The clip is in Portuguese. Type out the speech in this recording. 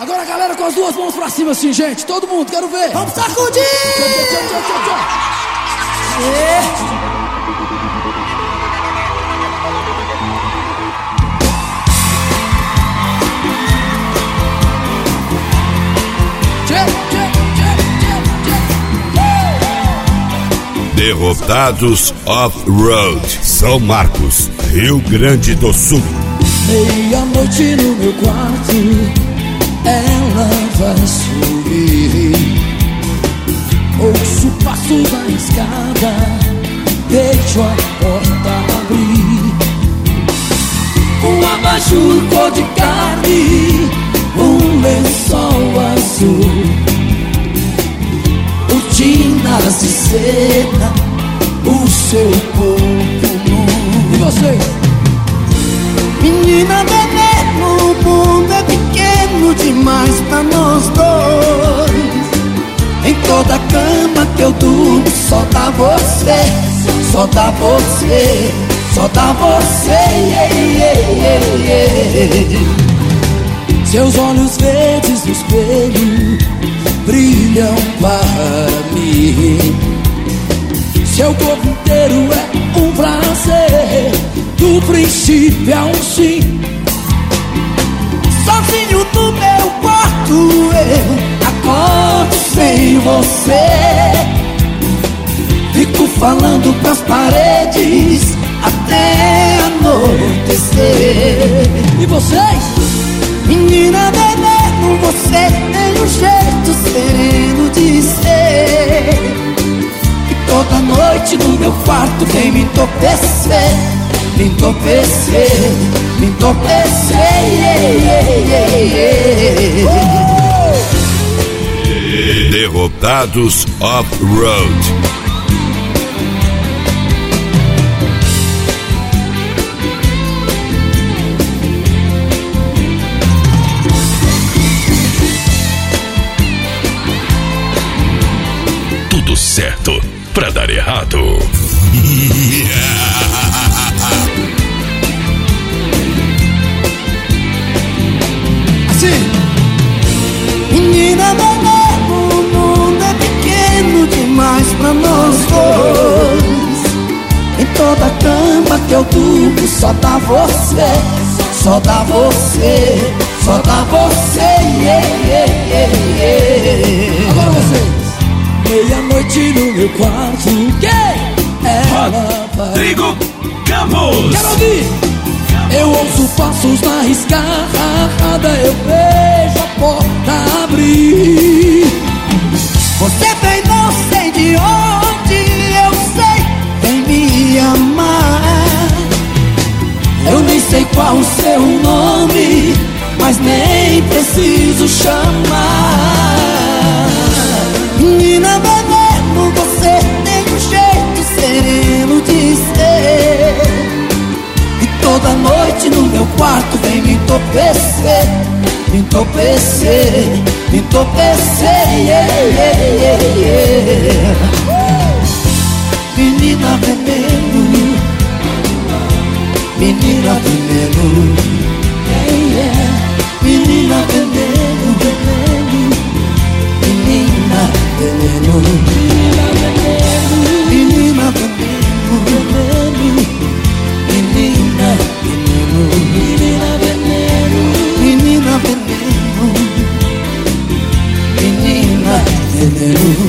Agora a galera com as duas mãos pra cima assim, gente. Todo mundo, quero ver. Vamos sacudir! Derrotados Off-Road, São Marcos, Rio Grande do Sul. Meia-noite no meu quarto, ela vai subir. Ouço passos na escada, deixo a porta abrir. Um abajur cor de carne, um lençol azul, cortinas de seda, o seu corpo nu. E você? Menina veneno, o mundo é pequeno demais pra nós dois. Em toda cama que eu durmo só dá você, só dá você, só dá você, yeah, yeah, yeah, yeah. Seus olhos verdes no espelho brilham para mim. Seu corpo inteiro é um prazer, do princípio ao fim. Sozinho no meu quarto eu acordo sem você. Fico falando pras paredes até anoitecer. E vocês? Menina veneno, você tem um jeito sereno de ser. E toda noite no meu quarto vem me entorpecer, me entorpecer, me entorpecer, yeah, yeah, yeah, yeah. Derrotados Off-Road. Tudo certo pra dar errado. Assim. Menina veneno, o mundo é pequeno demais pra nós dois. Em toda cama que eu durmo só dá você, só dá você, só dá você, yeah, yeah, yeah, yeah. Agora vocês. Meia-noite no meu quarto, ela vai. Rodrigo Campos. Quero ouvir. Eu ouço passos na escada, eu vejo a porta abrir. Você vem não sei de onde, eu sei, vem me amar. Eu nem sei qual o seu nome, mas nem preciso chamar. Menina veneno, você tem um jeito sereno de ser. E toda noite no meu quarto vem me entorpecer, me entorpecer, me entorpecer, yeah, yeah, yeah, yeah. Menina veneno, menina veneno, yeah, yeah. Menina veneno, veneno, menina veneno, menina veneno, menina veneno, veneno, menina veneno, menina veneno, menina veneno, menina veneno.